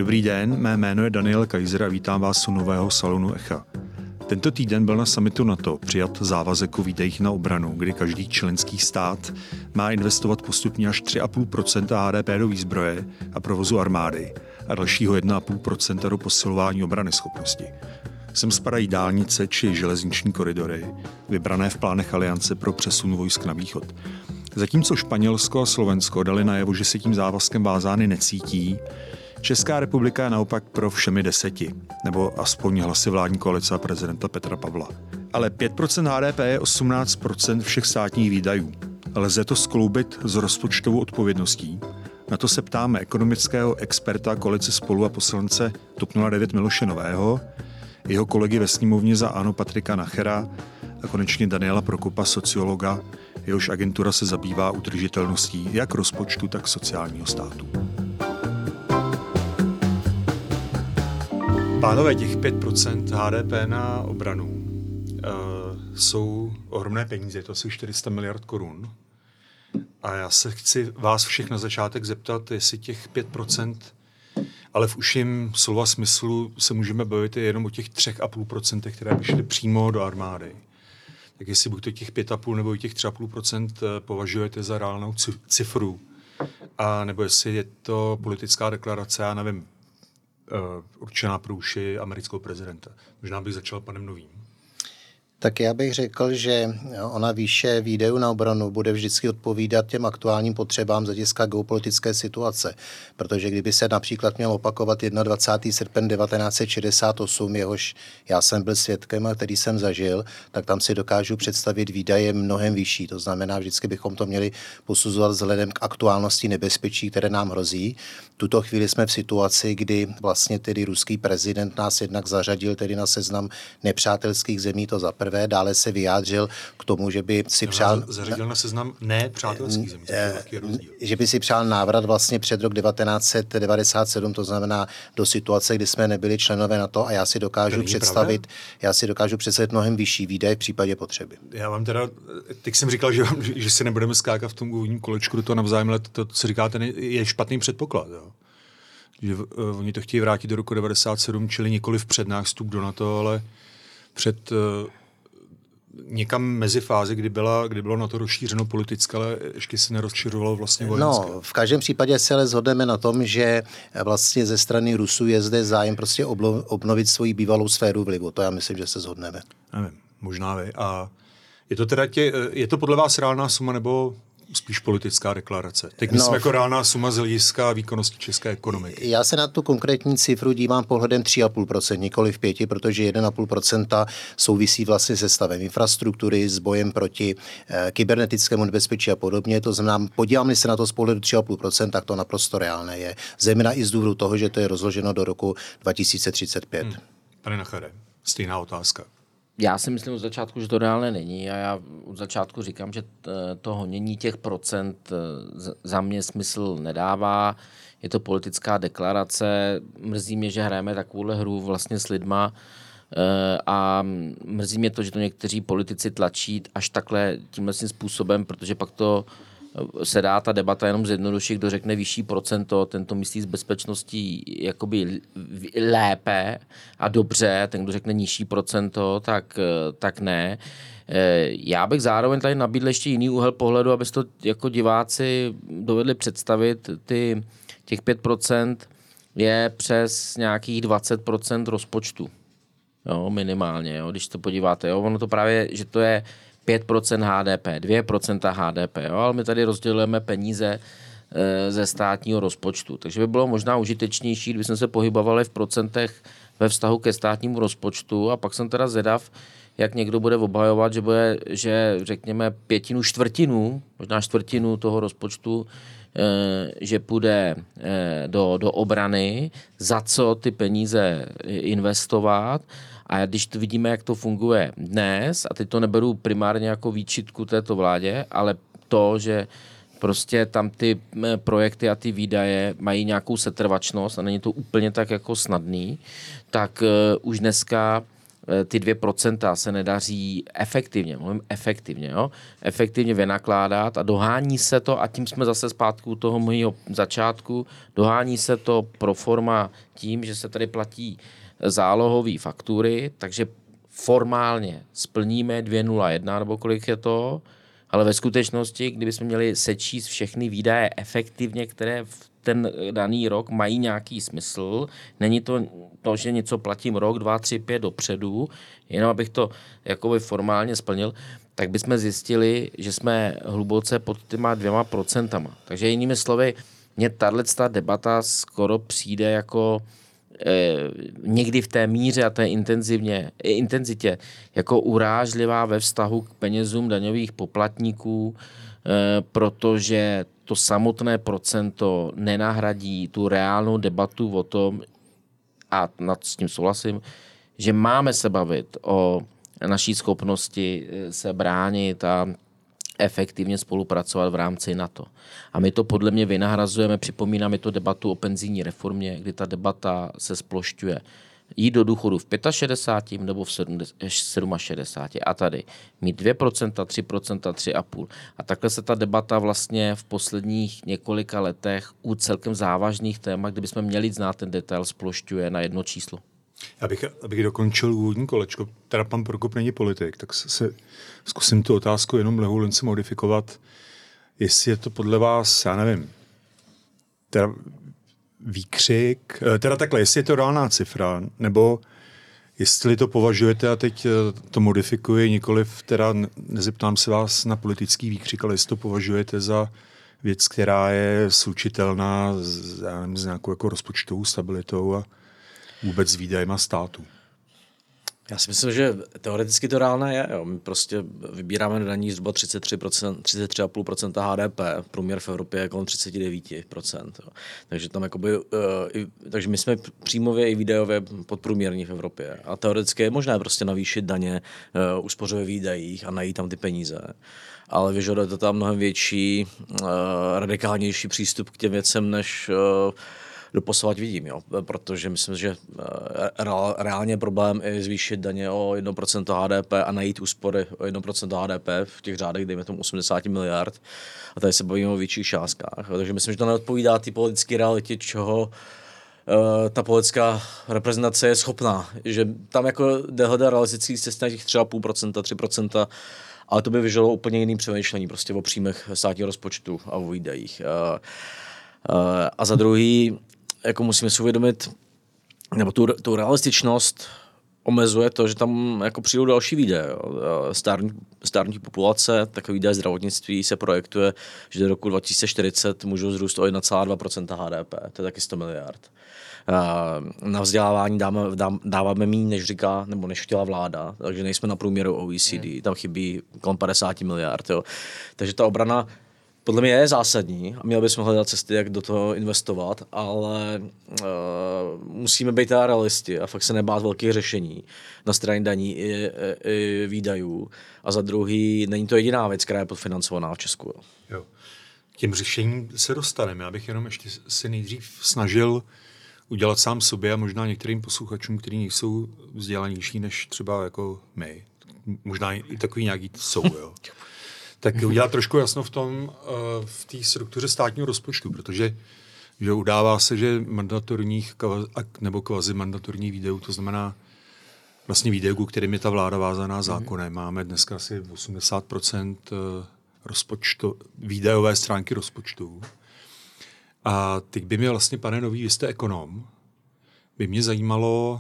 Dobrý den, mé jméno je Daniel Kaiser a vítám vás u nového salonu Echa. Tento týden byl na summitu NATO přijat závazek o výdajích na obranu, kdy každý členský stát má investovat postupně až 3,5% HDP do výzbroje a provozu armády a dalšího 1,5% do posilování obranyschopnosti. Sem spadají dálnice či železniční koridory, vybrané v plánech aliance pro přesun vojsk na východ. Zatímco Španělsko a Slovensko dali najevo, že se tím závazkem vázány necítí, Česká republika je naopak pro všemi 10, nebo aspoň hlasy vládní koalice a prezidenta Petra Pavla. Ale 5% HDP je 18% všech státních výdajů. Lze to skloubit s rozpočtovou odpovědností? Na to se ptáme ekonomického experta koalice Spolu a poslance TOP 09 Miloše Nového, jeho kolegy ve sněmovně za ANO Patrika Nachera a konečně Daniela Prokopa, sociologa, jehož agentura se zabývá udržitelností jak rozpočtu, tak sociálního státu. Pánové, těch 5% HDP na obranu jsou ohromné peníze, to asi 400 miliard korun. A já se chci vás všech na začátek zeptat, jestli těch 5%, ale v užším slova smyslu se můžeme bavit jenom o těch 3,5%, které by šly přímo do armády. Tak jestli buď to těch 5,5 nebo těch 3,5% považujete za reálnou cifru, a nebo jestli je to politická deklarace, já nevím, určená pro uši amerického prezidenta. Možná bych začal panem Novým. Tak já bych řekl, že ona výše výdajů na obranu bude vždycky odpovídat těm aktuálním potřebám z hlediska geopolitické situace. Protože kdyby se například měl opakovat 21. srpen 1968, jehož já jsem byl svědkem a který jsem zažil, tak tam si dokážu představit výdaje mnohem vyšší. To znamená, vždycky bychom to měli posuzovat vzhledem k aktuálnosti nebezpečí, které nám hrozí. Tuto chvíli jsme v situaci, kdy vlastně tedy ruský prezident nás jednak zařadil tedy na seznam nepřátelských zemí, to za prvé. Dále se vyjádřil k tomu, že by si přál... Zařadil na seznam nepřátelských zemí. Že by si přál návrat vlastně před rok 1997, to znamená do situace, kdy jsme nebyli členové NATO a já si dokážu představit mnohem vyšší výdaje v případě potřeby. Já vám teda, teď jsem říkal, že si nebudeme skákat v tom úvodním kolečku do toho navzájem, ale to, co říkáte, je špatný předpoklad. Jo? Že oni to chtějí vrátit do roku 1997, čili nikoliv před nástup do NATO, ale před někam mezi fázi, kdy bylo na to rozšířeno politické, ale ještě se nerozšiřovalo vlastně vojenské. No, v každém případě se ale shodneme na tom, že vlastně ze strany Rusů je zde zájem prostě obnovit svoji bývalou sféru vlivu. To já myslím, že se shodneme. Nevím, možná vy. A je to podle vás reálná suma nebo spíš politická deklarace? Teď myslím jako reálná suma z hlediska výkonnosti české ekonomiky. Já se na tu konkrétní cifru dívám pohledem 3,5%, nikoli v 5%, protože 1,5% souvisí vlastně se stavem infrastruktury, s bojem proti kybernetickému nebezpečí a podobně. To znamená, podívám-li se na to z pohledu 3,5%, tak to naprosto reálné je. Zejména i z důvodu toho, že to je rozloženo do roku 2035. Pane Nachere, stejná otázka. Já si myslím od začátku, že to reálné není a já od začátku říkám, že to honění těch procent za mě smysl nedává. Je to politická deklarace, mrzí mě, že hrajeme takovouhle hru vlastně s lidma a mrzí mě to, že to někteří politici tlačí až takhle tímhle způsobem, protože pak to se dá ta debata jenom zjednodušit, kdo řekne vyšší procento, ten to myslí s bezpečností jakoby lépe a dobře, ten, kdo řekne nižší procento, tak ne. Já bych zároveň tady nabídl ještě jiný úhel pohledu, abyste to jako diváci dovedli představit. Těch 5% je přes nějakých 20% rozpočtu. Jo, minimálně, jo, když to podíváte. Jo, ono to právě, že to je 5% HDP, 2% HDP, jo? Ale my tady rozdělujeme peníze ze státního rozpočtu. Takže by bylo možná užitečnější, kdybychom se pohybovali v procentech ve vztahu ke státnímu rozpočtu a pak jsem teda zvědav, jak někdo bude obhajovat, že řekněme 1/4, možná 1/4 toho rozpočtu, že půjde do obrany, za co ty peníze investovat. A když to vidíme, jak to funguje dnes, a teď to neberu primárně jako výčitku této vládě, ale to, že prostě tam ty projekty a ty výdaje mají nějakou setrvačnost a není to úplně tak jako snadný, tak už dneska ty 2% se nedaří efektivně vynakládat a dohání se to, a tím jsme zase zpátky u toho mého začátku, dohání se to pro forma tím, že se tady platí zálohové faktury, takže formálně splníme 2,01 nebo kolik je to, ale ve skutečnosti, kdybychom měli sečíst všechny výdaje efektivně, které v ten daný rok mají nějaký smysl, není to, že něco platím rok, 2, 3, 5 dopředu, jenom abych to jakoby formálně splnil, tak bychom zjistili, že jsme hluboce pod těma 2%. Takže jinými slovy, mně tato debata skoro přijde jako někdy v té míře a té intenzitě jako urážlivá ve vztahu k penězům daňových poplatníků, protože to samotné procento nenahradí tu reálnou debatu o tom, a s tím souhlasím, že máme se bavit o naší schopnosti se bránit a efektivně spolupracovat v rámci NATO. A my to podle mě vynahrazujeme, připomínáme to debatu o penzijní reformě, kdy ta debata se splošťuje. Jít do důchodu v 65 nebo v 67 a tady mít 2%, 3%, 3,5%. A takhle se ta debata vlastně v posledních několika letech u celkem závažných témat, kdybychom měli znát ten detail, splošťuje na jedno číslo. Abych dokončil úvodní kolečko, teda pan Prokop není politik, tak se zkusím tu otázku jenom lehoulince modifikovat. Jestli je to podle vás, já nevím, teda výkřik, teda takhle, jestli je to reálná cifra, nebo jestli to považujete, a teď to modifikuji, nikoliv, teda nezeptám se vás na politický výkřik, ale jestli to považujete za věc, která je slučitelná s nějakou jako rozpočtovou stabilitou a vůbec s výdajema státu. Já si myslím, že teoreticky to reálné je. Jo. My prostě vybíráme na daní zhruba 33,5% HDP, průměr v Evropě je kolem 39%. Jo. Takže tam jakoby, takže my jsme příjmově i výdajově podprůměrní v Evropě. A teoreticky je možné prostě navýšit daně, uspořit výdajích a najít tam ty peníze. Ale vyžaduje to tam mnohem větší, radikálnější přístup k těm věcem, než doposovat vidím, jo. Protože myslím, že reálně problém je zvýšit daně o 1% HDP a najít úspory o 1% HDP v těch řádech, dejme tomu 80 miliard. A tady se bavíme o větších částkách. Takže myslím, že to neodpovídá té politické realitě, čeho ta politická reprezentace je schopná. Že tam jako jde hledat realistický cesty na těch 3,5%, 3%, ale to by vyžadovalo úplně jiný přemýšlení prostě o příjmech státního rozpočtu a o výdajích. A za druhý, jako musíme si uvědomit, nebo tu realističnost omezuje to, že tam jako přijdou další výdaje. Stárnutí populace, takové výdaje zdravotnictví se projektuje, že do roku 2040 můžou vzrůst o 1,2% HDP, to je taky 100 miliard. Na vzdělávání dáváme méně, než říká, nebo než chtěla vláda, takže nejsme na průměru OECD, tam chybí kolem 50 miliard. Jo. Takže ta obrana podle mě je zásadní a měli bychom hledat cesty, jak do toho investovat, ale musíme být realisti a fakt se nebát velkých řešení na straně daní i výdajů. A za druhý, není to jediná věc, která je podfinancovaná v Česku. Jo. Těm řešením se dostaneme. Já bych jenom ještě si nejdřív snažil udělat sám sobě a možná některým posluchačům, kteří nejsou vzdělanější než třeba jako my. Možná i takový nějaký jsou, jo. Tak udělat trošku jasno v té struktuře státního rozpočtu, protože že udává se, že mandatorních nebo kvazimandatorních výdajů, to znamená vlastně výdajů, kterým je ta vláda vázaná zákonem. Máme dneska asi 80% výdajové stránky rozpočtu. A teď by mě vlastně, pane Nový, vy jste ekonom, by mě zajímalo,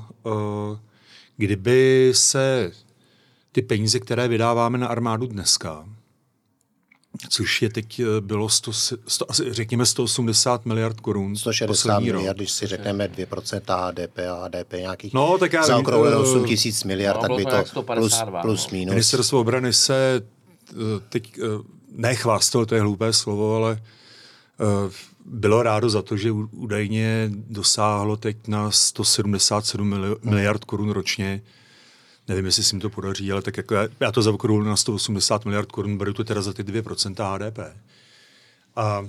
kdyby se ty peníze, které vydáváme na armádu dneska, což je teď bylo řekněme 180 miliard korun. 160 miliard, když si řekneme 2% HDP a HDP nějakých tak já zaokrouhleno 8 000 miliard, tak by to plus minus. Ministerstvo obrany se teď nechvástal, to je hloupé slovo, ale bylo rádo za to, že údajně dosáhlo teď na 177 miliard korun ročně. Nevím, jestli se jim to podaří, ale tak jako já to zaokrouhlím na 180 miliard korun, beru to teda za ty 2% HDP. A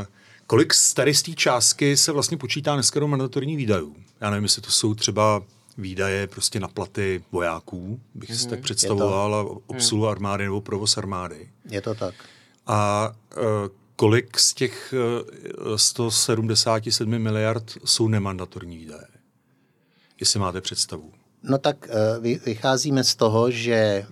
kolik z té částky se vlastně počítá dneska do mandatorních výdajů? Já nevím, jestli to jsou třeba výdaje prostě na platy vojáků, bych si tak představoval, a obsluhu armády nebo provoz armády. Je to tak. A kolik z těch 177 miliard jsou nemandatorní výdaje? Jestli máte představu. No tak vycházíme z toho, že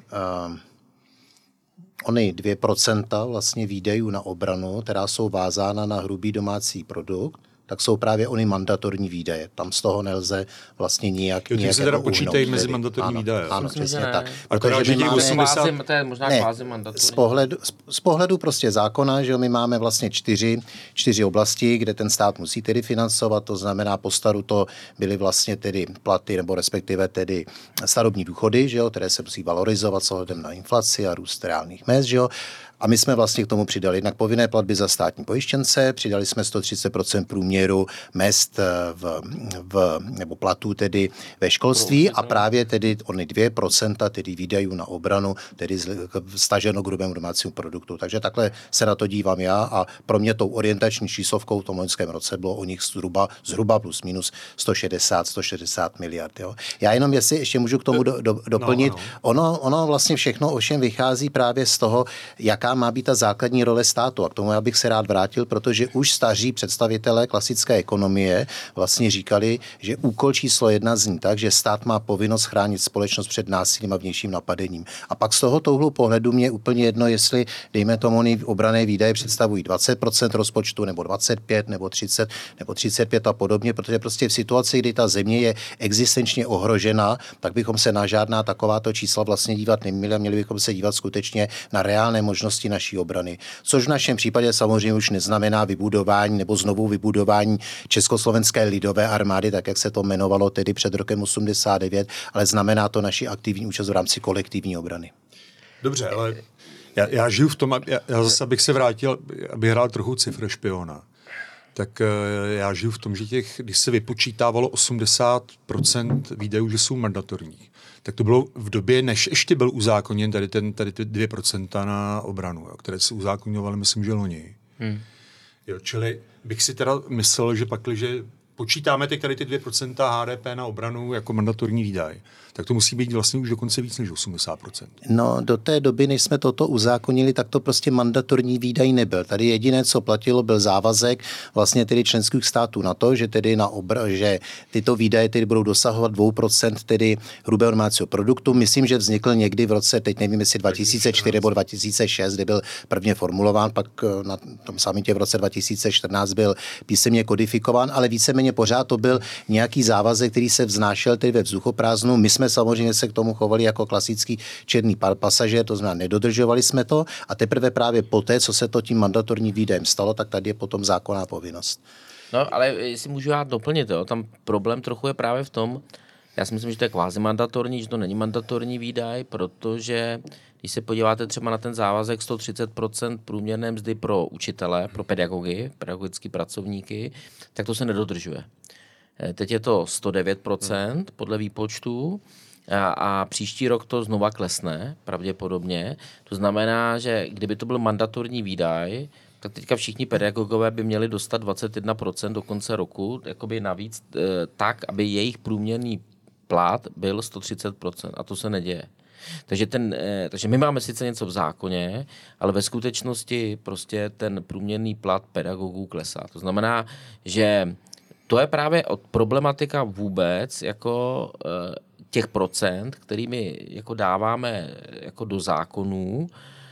ony 2% vlastně výdajů na obranu, která jsou vázána na hrubý domácí produkt, tak jsou právě ony mandatorní výdaje. Tam z toho nelze vlastně nijak tím se teda počítají mezi mandatorní výdaje. Ano, přesně tak. Akorát, že těch 80... To je možná kvázi mandatorní. Z pohledu prostě zákona, že my máme vlastně čtyři oblasti, kde ten stát musí tedy financovat, to znamená po staru to byly vlastně tedy platy, nebo respektive tedy starobní důchody, že jo, které se musí valorizovat s ohledem na inflaci a růst reálných mezd, že jo. A my jsme vlastně k tomu přidali jednak povinné platby za státní pojištěnce, přidali jsme 130% průměru mezd nebo platů tedy ve školství a právě tedy ony 2% tedy výdajů na obranu, tedy staženo k hrubému domácímu produktu. Takže takhle se na to dívám já a pro mě tou orientační číslovkou v tom loňském roce bylo o nich zhruba plus minus 160 miliard. Jo. Já jenom, jestli ještě můžu k tomu doplnit, ono vlastně všechno ovšem vychází právě z toho, jaká má být ta základní role státu. A k tomu já bych se rád vrátil, protože už staří představitelé klasické ekonomie vlastně říkali, že úkol číslo 1 zní tak, že stát má povinnost chránit společnost před násilím a vnějším napadením. A pak z tohoto úhlu pohledu mě úplně jedno, jestli dejme tomu obranné výdaje představují 20% rozpočtu, nebo 25, nebo 30, nebo 35 a podobně, protože prostě v situaci, kdy ta země je existenčně ohrožena, tak bychom se na žádná takováto čísla vlastně dívat neměli a měli bychom se dívat skutečně na reálné možnosti naší obrany. Což v našem případě samozřejmě už neznamená vybudování nebo znovu vybudování Československé lidové armády, tak jak se to jmenovalo tedy před rokem 89, ale znamená to naši aktivní účast v rámci kolektivní obrany. Dobře, ale já žiju v tom, já zase abych se vrátil, abych hrál trochu cifr špiona. Tak já žiju v tom, že když se vypočítávalo 80% výdajů, že jsou mandatorní, tak to bylo v době, než ještě byl uzákoněn tady ty 2% na obranu, jo, které se uzákonňovaly, myslím, že loni. Jo, čili bych si teda myslel, že pakliže počítáme tady ty 2% HDP na obranu jako mandatorní výdaj, tak to musí být vlastně už dokonce víc než 80%. No, do té doby, než jsme toto uzákonili, tak to prostě mandatorní výdaj nebyl. Tady jediné, co platilo, byl závazek vlastně tedy členských států na to, že tedy že tyto výdaje tedy budou dosahovat 2% tedy hrubého domácího produktu. Myslím, že vznikl někdy v roce, teď nevím, jestli 2004 nebo 2006, kdy byl prvně formulován, pak na tom samitě v roce 2014 byl písemně kodifikován, ale víceméně pořád to byl nějaký závazek, který se vznášel tedy ve vzduchoprázdnu. My jsme samozřejmě se k tomu chovali jako klasický černý pasažér, to znamená, nedodržovali jsme to a teprve právě poté, co se to tím mandatorním výdajem stalo, tak tady je potom zákonná povinnost. No, ale jestli můžu já doplnit, jo, tam problém trochu je právě v tom, já si myslím, že to je kvázi mandatorní, že to není mandatorní výdaj, protože když se podíváte třeba na ten závazek 130% průměrné mzdy pro učitele, pro pedagogy, pedagogické pracovníky, tak to se nedodržuje. Teď je to 109% podle výpočtu a příští rok to znova klesne pravděpodobně. To znamená, že kdyby to byl mandatorní výdaj, tak teďka všichni pedagogové by měli dostat 21% do konce roku, jakoby navíc tak, aby jejich průměrný plat byl 130%. A to se neděje. Takže my máme sice něco v zákoně, ale ve skutečnosti prostě ten průměrný plat pedagogů klesá. To znamená, že to je právě problematika vůbec jako těch procent, kterými jako dáváme jako do zákonů,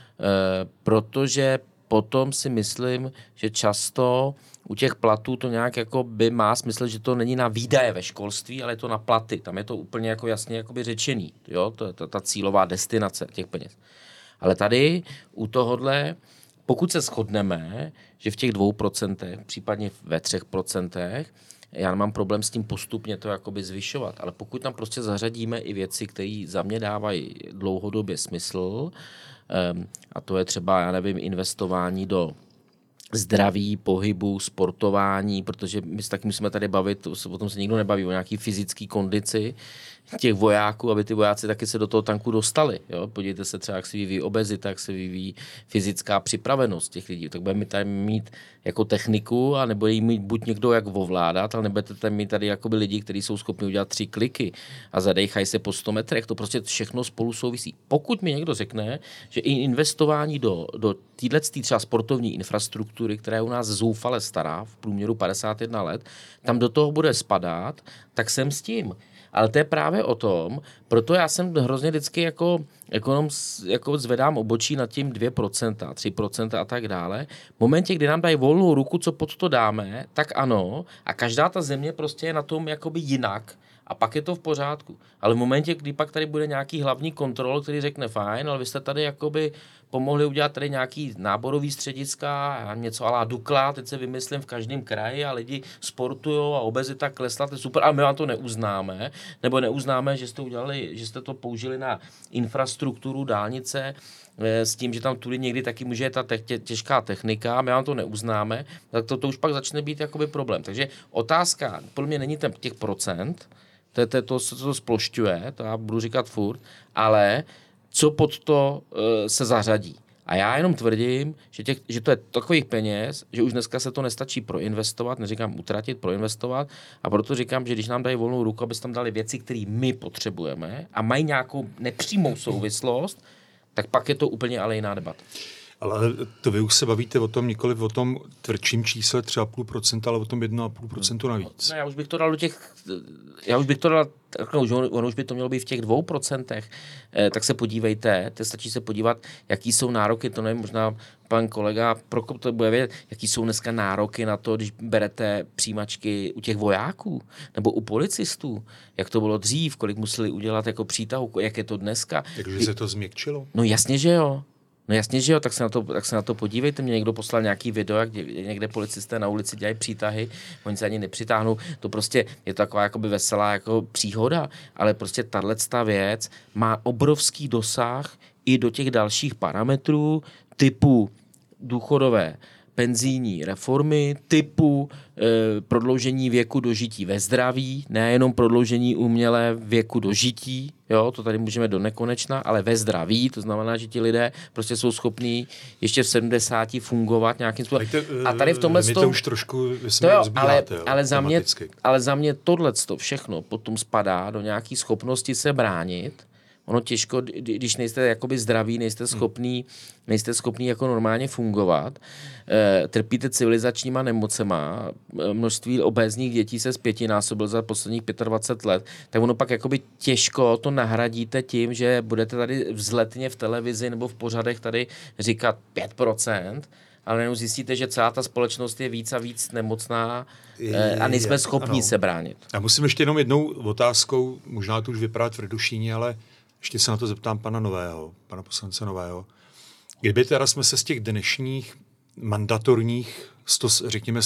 protože potom si myslím, že často u těch platů to nějak jako by má smysl, že to není na výdaje ve školství, ale je to na platy. Tam je to úplně jako jasně jakoby řečený. Jo? To je ta cílová destinace těch peněz. Ale tady u tohodle, pokud se shodneme, že v těch 2%, případně ve 3%, já nemám problém s tím postupně to jakoby zvyšovat, ale pokud tam prostě zařadíme i věci, které za mě dávají dlouhodobě smysl, a to je třeba, já nevím, investování do zdraví, pohybu, sportování, protože my se taky musíme tady bavit, o tom se nikdo nebaví, o nějaký fyzické kondici těch vojáků, aby ty vojáci taky se do toho tanku dostali. Jo? Podívejte se třeba, jak se vyvíjí obezita, jak se vyvíjí fyzická připravenost těch lidí. Tak budeme tady mít jako techniku a nebo jí mít buď někdo jak ovládat, ale nebudete mít tady jakoby lidi, kteří jsou schopni udělat 3 kliky a zadejchají se po 100 metrech. To prostě všechno spolu souvisí. Pokud mi někdo řekne, že i investování do této třeba sportovní infrastruktury, která je u nás zoufale stará, v průměru 51 let, tam do toho bude spadat, tak jsem s tím. Ale to je právě o tom, proto já jsem hrozně vždycky jako ekonom jako zvedám obočí nad tím 2%, 3% a tak dále. V momentě, kdy nám dají volnou ruku, co pod to dáme, tak ano, a každá ta země prostě je na tom jakoby jinak a pak je to v pořádku. Ale v momentě, kdy pak tady bude nějaký hlavní kontrol, který řekne fajn, ale vy jste tady jakoby pomohli udělat tady nějaký náborový střediska, něco a la Dukla, teď se vymyslím v každém kraji a lidi sportujou a obezita klesla, to je super, ale my vám to neuznáme, nebo neuznáme, že jste udělali, že jste to použili na infrastrukturu dálnice, s tím, že tam tudy někdy taky může je ta těžká technika a my vám to neuznáme, tak to už pak začne být jakoby problém. Takže otázka, podle mě není těch procent, to se to splošťuje, to já budu říkat furt, ale co pod to se zařadí. A já jenom tvrdím, že to je takových peněz, že už dneska se to nestačí proinvestovat, neříkám utratit, proinvestovat, a proto říkám, že když nám dají volnou ruku, aby se tam dali věci, které my potřebujeme a mají nějakou nepřímou souvislost, tak pak je to úplně ale jiná debata. Ale to vy už se bavíte o tom nikoliv o tom tvrdším čísle 3,5%, ale o tom 1,5% navíc. No, já už bych to dal ono už by to mělo být v těch 2%, tak se podívejte, stačí se podívat, jaký jsou nároky, to nevím, možná pan kolega Prokop to bude vědět, jaký jsou dneska nároky na to, když berete přijímačky u těch vojáků nebo u policistů, jak to bylo dřív, kolik museli udělat jako přítahu, jak je to dneska. Takže se to změkčilo? No jasně, že jo. Tak se na to podívejte. Mě někdo poslal nějaký video, jak někde policisté na ulici dělají přítahy, oni se ani nepřitáhnou. To prostě je to taková jakoby veselá jako příhoda, ale prostě tato věc má obrovský dosah i do těch dalších parametrů typu důchodové penzijní reformy, typu prodloužení věku dožití ve zdraví, nejenom prodloužení umělé věku dožití, jo, to tady můžeme do nekonečna, ale ve zdraví, to znamená, že ti lidé prostě jsou schopní ještě v 70 fungovat nějakým způsobem. A tady v tomhle to už trošku rozbíháte, ale za mě tohleto všechno potom spadá do nějaký schopnosti se bránit. Ono těžko, když nejste jakoby zdraví, nejste schopný jako normálně fungovat, trpíte civilizačníma nemocema, množství obézních dětí se zpětinásobil za posledních 25 let, tak ono pak jakoby těžko to nahradíte tím, že budete tady vzletně v televizi nebo v pořadech tady říkat 5%, ale jenom zjistíte, že celá ta společnost je víc a víc nemocná a nejsme schopni se bránit. Já musím ještě jenom jednou otázkou, možná to už vypadá tvrdušíně, ale ještě se na to zeptám pana poslance Nového. Kdyby teda jsme se z těch dnešních mandatorních, řekněme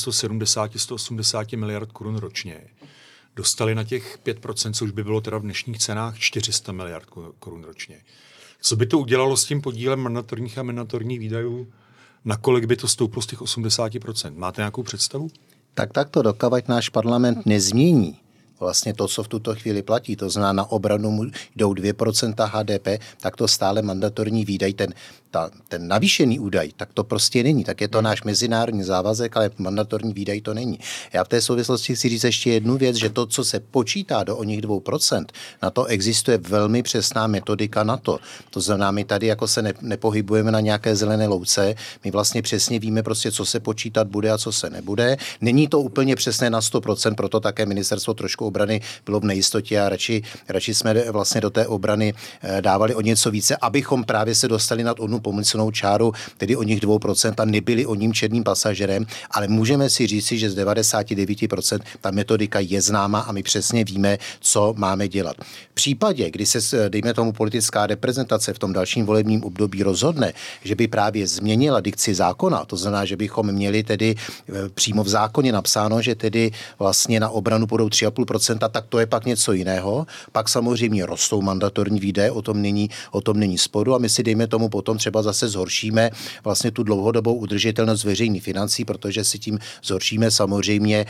170-180 miliard korun ročně, dostali na těch 5%, což by bylo teda v dnešních cenách 400 miliard korun ročně. Co by to udělalo s tím podílem mandatorních a mandatorních výdajů? Nakolik by to stouplo z těch 80%? Máte nějakou představu? Tak to dokavať náš parlament nezmění vlastně to, co v tuto chvíli platí, to znamená na obranu jdou 2% HDP, tak to stále mandatorní výdaj, ten navýšený údaj, tak to prostě není. Tak je to náš mezinárodní závazek, ale mandatorní výdaj to není. Já v té souvislosti chci říct ještě jednu věc, že to, co se počítá do oněch 2%, na to existuje velmi přesná metodika na to. To znamená, my tady jako se nepohybujeme na nějaké zelené louce, my vlastně přesně víme prostě, co se počítat bude a co se nebude. Není to úplně přesné na 100%, proto také ministerstvo trošku obrany bylo v nejistotě a radši jsme vlastně do té obrany dávali o něco více, abychom právě se dostali nad onu pomyslnou čáru, tedy o nich 2% a nebyli o ním černým pasažerem, ale můžeme si říci, že z 99% ta metodika je známa a my přesně víme, co máme dělat. V případě, kdy se, dejme tomu, politická reprezentace v tom dalším volebním období rozhodne, že by právě změnila dikci zákona, to znamená, že bychom měli tedy přímo v zákoně napsáno, že tedy vlastně na obranu budou 3,5%, tak to je pak něco jiného. Pak samozřejmě rostou mandatorní výdaje, o tom není sporu a my si dejme tomu potom třeba třeba zase zhoršíme vlastně tu dlouhodobou udržitelnost veřejných financí, protože si tím zhoršíme samozřejmě,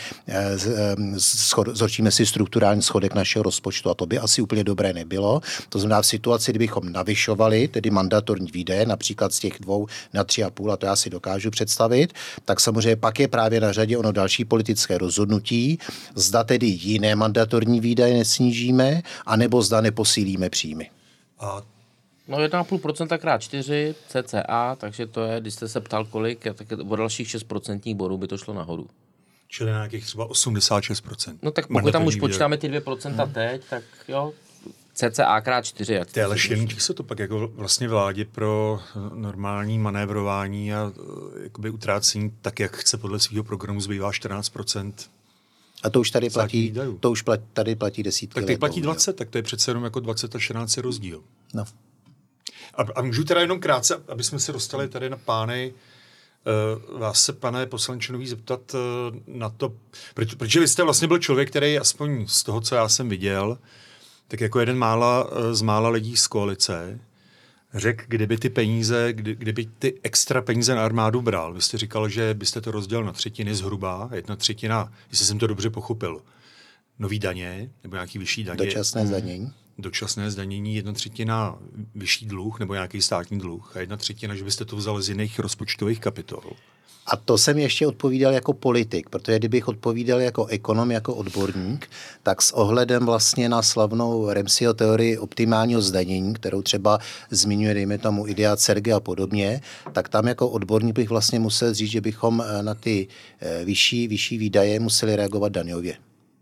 zhoršíme si strukturální schodek našeho rozpočtu a to by asi úplně dobré nebylo. To znamená v situaci, kdybychom navyšovali tedy mandatorní výdaje, například z těch 2 na 3,5, a to já si dokážu představit, tak samozřejmě pak je právě na řadě ono další politické rozhodnutí, zda tedy jiné mandatorní výdaje nesnížíme, anebo zda neposílíme příjmy. No 1,5% krát 4 cca, takže to je, když jste se ptal kolik, tak o dalších 6% bodů by to šlo nahoru. Čili na nějakých třeba 86%. No tak pokud tam už počítáme ty 2% teď, tak jo, cca krát 4. Ale štěnčí se to pak jako vlastně vládě pro normální manévrování a jakoby utrácení tak, jak chce podle svého programu, zbývá 14%. A to už tady platí, tady platí desítky let. Tak teď platí 20, tak to je přece jenom jako 20 a 14 rozdíl. No. A můžu teda jenom krátce, aby jsme se dostali tady na pány, vás se, pane poslanče Nový, zeptat na to, protože vy jste vlastně byl člověk, který aspoň z toho, co já jsem viděl, tak jako jeden z mála lidí z koalice, řekl, kdyby ty peníze, kdyby ty extra peníze na armádu bral. Vy jste říkal, že byste to rozdělil na třetiny zhruba, 1/3, jestli jsem to dobře pochopil, nový daně, nebo nějaký vyšší daně. Dočasné zdanění, 1/3 vyšší dluh, nebo nějaký státní dluh, a 1/3, že byste to vzali z jiných rozpočtových kapitol. A to jsem ještě odpovídal jako politik, protože kdybych odpovídal jako ekonom, jako odborník, tak s ohledem vlastně na slavnou Ramseyho teorii optimálního zdanění, kterou třeba zmiňuje, dejme tomu, Idea Cergy a podobně, tak tam jako odborník bych vlastně musel říct, že bychom na ty vyšší výdaje museli reagovat daňově.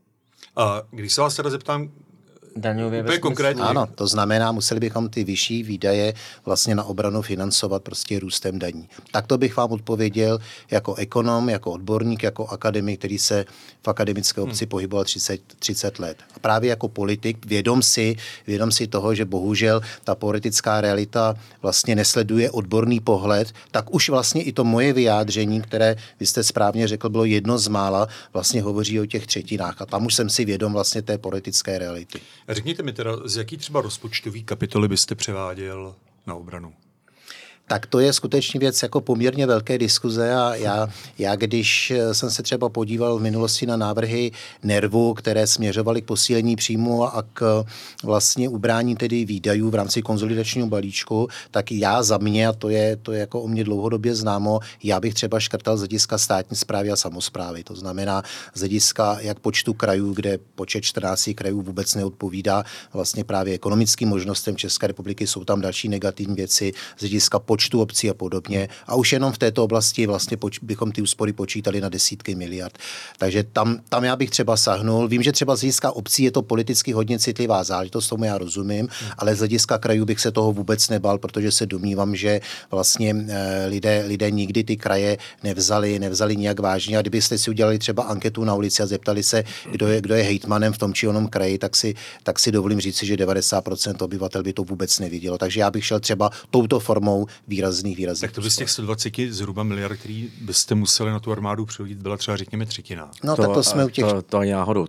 A když se vás teda zeptám, daňově úplně konkrétně. Ano, to znamená, museli bychom ty vyšší výdaje vlastně na obranu financovat prostě růstem daní. Tak to bych vám odpověděl jako ekonom, jako odborník, jako akademik, který se v akademické obci pohyboval 30 let. A právě jako politik vědom si toho, že bohužel ta politická realita vlastně nesleduje odborný pohled, tak už vlastně i to moje vyjádření, které vy jste správně řekl, bylo jedno z mála, vlastně hovoří o těch třetinách. A tam už jsem si vědom vlastně té politické reality. A řekněte mi teda, z jaký třeba rozpočtový kapitoly byste převáděl na obranu? Tak to je skutečně věc jako poměrně velké diskuze a já když jsem se třeba podíval v minulosti na návrhy NERVu, které směřovaly k posílení příjmu a k vlastně ubrání tedy výdajů v rámci konsolidačního balíčku, tak já za mě, a to je jako o mě dlouhodobě známo, já bych třeba škrtal z hlediska státní správy a samosprávy. To znamená z hlediska jak počtu krajů, kde počet 14 krajů vůbec neodpovídá vlastně právě ekonomickým možnostem České republiky, jsou tam další negativní věci z hlediska počtu obcí a podobně. A už jenom v této oblasti vlastně bychom ty úspory počítali na desítky miliard. Takže tam já bych třeba sahnul. Vím, že třeba z hlediska obcí je to politicky hodně citlivá záležitost, tomu já rozumím, ale z hlediska krajů bych se toho vůbec nebal, protože se domnívám, že vlastně lidé nikdy ty kraje nevzali nijak vážně. A kdybyste si udělali třeba anketu na ulici a zeptali se, kdo je hejtmanem v tom či onom kraji, tak si dovolím říci, že 90% obyvatel by to vůbec nevidělo. Takže já bych šel třeba touto formou výrazných. Tak to by z těch 120 zhruba miliard, který byste museli na tu armádu přilít, byla třeba řekněme třetina. No tak to jsme u těch... To ani náhodou.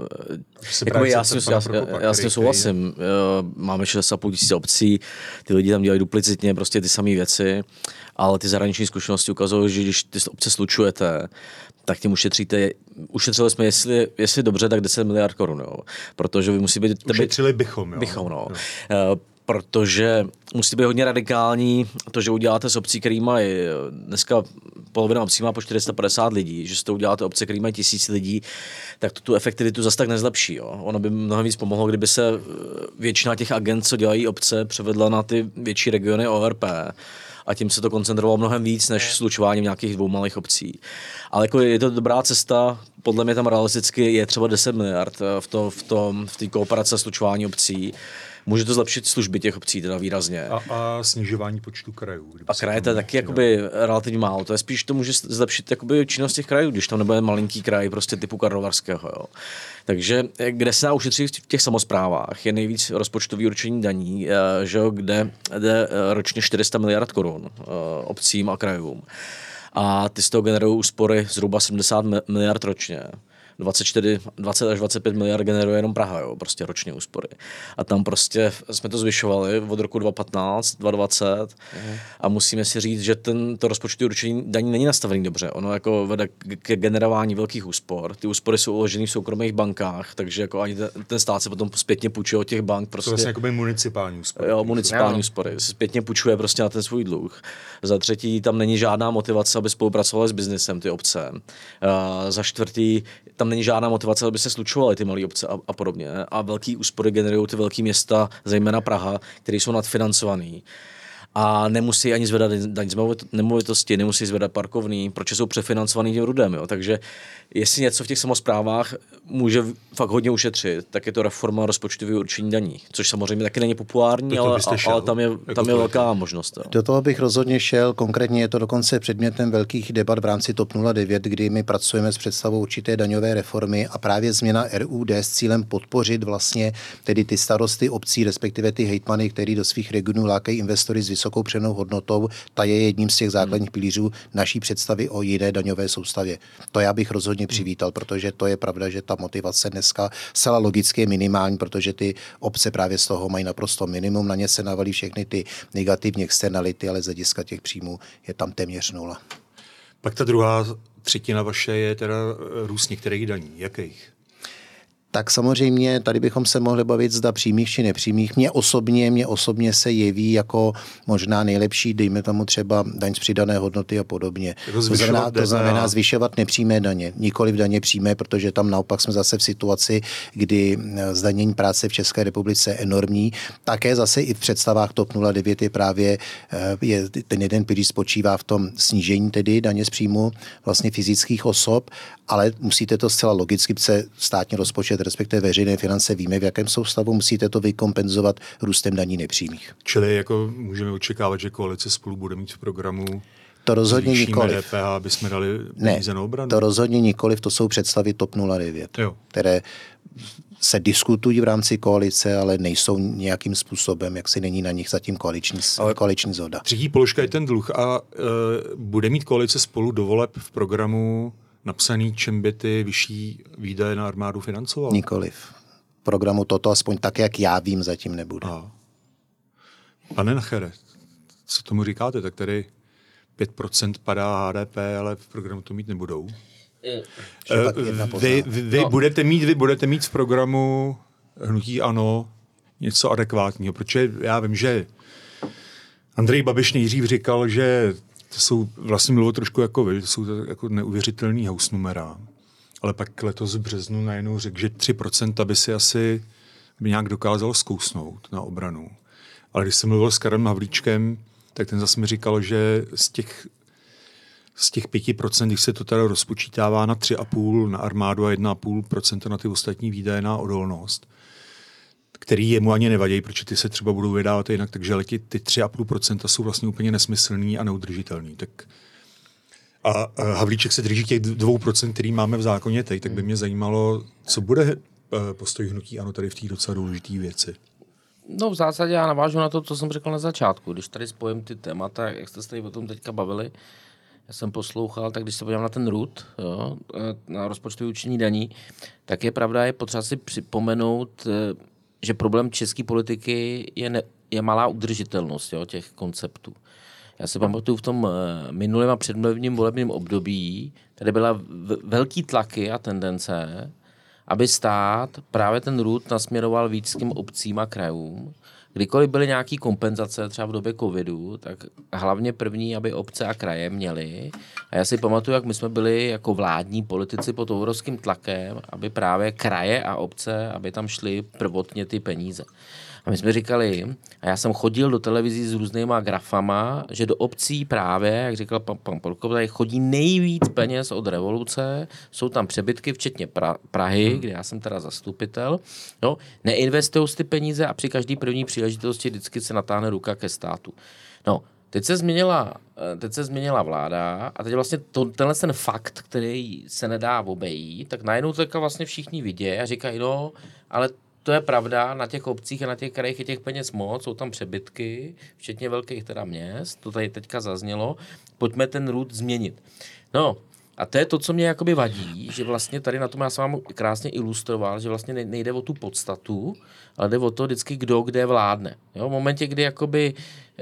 Já s tím souhlasím. Máme 6,5 tisíce obcí, ty lidi tam dělají duplicitně prostě ty samé věci, ale ty zahraniční zkušenosti ukazují, že když ty obce slučujete, tak tím ušetříte, ušetřili jsme, jestli dobře, tak 10 miliard korun, jo. Protože vy musí být... Ušetřili bychom, jo. Bychom, no. Protože musíte být hodně radikální, to, že uděláte s obcí, který mají dneska polovina obcí má po 450 lidí, že to uděláte obce, který mají 1000 lidí, tak tu efektivitu zase tak nezlepší. Jo. Ono by mnohem víc pomohlo, kdyby se většina těch agent, co dělají obce, převedla na ty větší regiony ORP. A tím se to koncentrovalo mnohem víc, než slučováním nějakých 2 malých obcí. Ale jako je to dobrá cesta, podle mě tam realisticky je třeba 10 miliard v té kooperace slučování obcí. Může to zlepšit služby těch obcí teda výrazně. A snižování počtu krajů. A kraje to je taky jakoby relativně málo. To je spíš, to může zlepšit jakoby činnost těch krajů, když tam nebude malinký kraj prostě typu Karlovarského. Jo. Takže kde se dá ušetřit v těch samosprávách je nejvíc rozpočtový určení daní, že kde jde ročně 400 miliard korun obcím a krajům. A ty z toho generují úspory zhruba 70 miliard ročně. 20 až 25 miliard generuje jenom Praha, jo, prostě ročně úspory. A tam prostě jsme to zvyšovali od roku 2015, 2020 a musíme si říct, že to rozpočtové určení daní není nastavený dobře. Ono jako vede ke generování velkých úspor. Ty úspory jsou uloženy v soukromých bankách, takže jako ani ten stát se potom zpětně půjčuje od těch bank. Prostě, to vlastně jako municipální úspory. Jo, municipální úspory. Se zpětně půjčuje prostě na ten svůj dluh. Za třetí, tam není žádná motivace, aby spolupracovali s biznesem ty obce. Za čtvrtý, tam není žádná motivace, aby se slučovaly ty malé obce a podobně. A velký úspory generují ty velké města, zejména Praha, které jsou nadfinancované. A nemusí ani zvedat daň z nemovitosti, nemusí zvedat parkovný, protože jsou přefinancovaný tím RUDem. Jo. Takže jestli něco v těch samosprávách může fakt hodně ušetřit, tak je to reforma rozpočtového určení daní, což samozřejmě taky není populární, ale tam je velká možnost. Jo. Do toho bych rozhodně šel, konkrétně je to dokonce předmětem velkých debat v rámci TOP 09, kdy my pracujeme s představou určité daňové reformy a právě změna RUD s cílem podpořit vlastně tedy ty starosty obcí, respektive ty hejtmany, který do svých regionů lákají investory s vysokou přidanou hodnotou, ta je jedním z těch základních pilířů naší představy o jiné daňové soustavě. To já bych rozhodně přivítal, protože to je pravda, že ta motivace dneska zcela logicky je minimální, protože ty obce právě z toho mají naprosto minimum, na ně se navalí všechny ty negativní externality, ale z hlediska těch příjmů je tam téměř nula. Pak ta druhá třetina vaše je teda růst některých daní. Jakých? Tak samozřejmě tady bychom se mohli bavit, zda přímých či nepřímých. Mně osobně se jeví jako možná nejlepší, dejme tomu třeba daň z přidané hodnoty a podobně. To znamená zvyšovat nepřímé daně, nikoli v daně přímé, protože tam naopak jsme zase v situaci, kdy zdanění práce v České republice je enormní. Také zase i v představách TOP 09 je právě ten jeden pilíř spočívá v tom snížení tedy daně z příjmu vlastně fyzických osob, ale musíte to zcela logicky, protože státní rozpočet, respektive veřejné finance, víme, v jakém jsou stavu, musíte to vykompenzovat růstem daní nepřímých. Čili jako můžeme očekávat, že koalice Spolu bude mít v programu to rozhodně nikoliv. DPH, aby jsme dali peníze na obranu? To rozhodně nikoliv, to jsou představy TOP 09, které se diskutují v rámci koalice, ale nejsou nějakým způsobem, jak si není na nich zatím koaliční zhoda. Třetí položka je ten dluh a bude mít koalice Spolu do voleb v programu napsaný, čem by ty vyšší výdaje na armádu financoval? Nikoliv. V programu toto aspoň tak, jak já vím, zatím nebude. Pane Nachere, co tomu říkáte? Tak tady 5% padá HDP, ale v programu to mít nebudou. Vy budete mít v programu hnutí ANO něco adekvátního, protože já vím, že Andrej Babiš nejdřív říkal, že to jsou, vlastně mluvil trošku jako vy, to jsou to jako neuvěřitelný hausnumera. Ale pak letos v březnu najednou řekl, že 3% by si asi nějak dokázalo zkousnout na obranu. Ale když jsem mluvil s Karlem Havlíčkem, tak ten zase mi říkal, že z těch 5%, když se to teda rozpočítává na 3,5% na armádu a 1,5% na ty ostatní výdaje na odolnost, který jemu ani nevadí, protože ty se třeba budou vydávat jinak, takže ty 3,5% jsou vlastně úplně nesmyslný a neudržitelný. Tak a Havlíček se drží těch 2%, který máme v zákoně teď, tak by mě zajímalo, co bude postoj hnutí ANO tady v té docela důležité věci. No v zásadě já navážu na to, co jsem řekl na začátku. Když tady spojím ty témata, jak jste se tady o tom teďka bavili, já jsem poslouchal, tak když se podívám na ten RUD, jo, na rozpočtové určení daní, tak je pravda, je potřeba si připomenout, že problém české politiky je malá udržitelnost, jo, těch konceptů. Já si pamatuju v tom minulém a předminulém volebním období, tady byla velký tlaky a tendence, aby stát právě ten RUD nasměroval víc k těm obcím a krajům. Kdykoliv byly nějaké kompenzace, třeba v době covidu, tak hlavně první, aby obce a kraje měly. A já si pamatuju, jak my jsme byli jako vládní politici pod obrovským tlakem, aby právě kraje a obce, aby tam šly prvotně ty peníze. A my jsme říkali, a já jsem chodil do televizí s různýma grafama, že do obcí právě, jak říkal pan Polkov, tady chodí nejvíc peněz od revoluce, jsou tam přebytky, včetně Prahy, kde já jsem teda zastupitel, no, neinvestují ty peníze a při každý první příležitosti vždycky se natáhne ruka ke státu. No, teď se změnila vláda a teď vlastně tenhle ten fakt, který se nedá obejít, tak najednou teďka vlastně všichni vidějí a říkají, no, ale to je pravda, na těch obcích a na těch krajích je těch peněz moc, jsou tam přebytky, včetně velkých teda měst, to tady teďka zaznělo, pojďme ten RUD změnit. No, A to je to, co mě jakoby vadí, že vlastně tady na tom já jsem vám krásně ilustroval, že vlastně nejde o tu podstatu, ale jde o to vždycky, kdo kde vládne. Jo? V momentě, kdy jakoby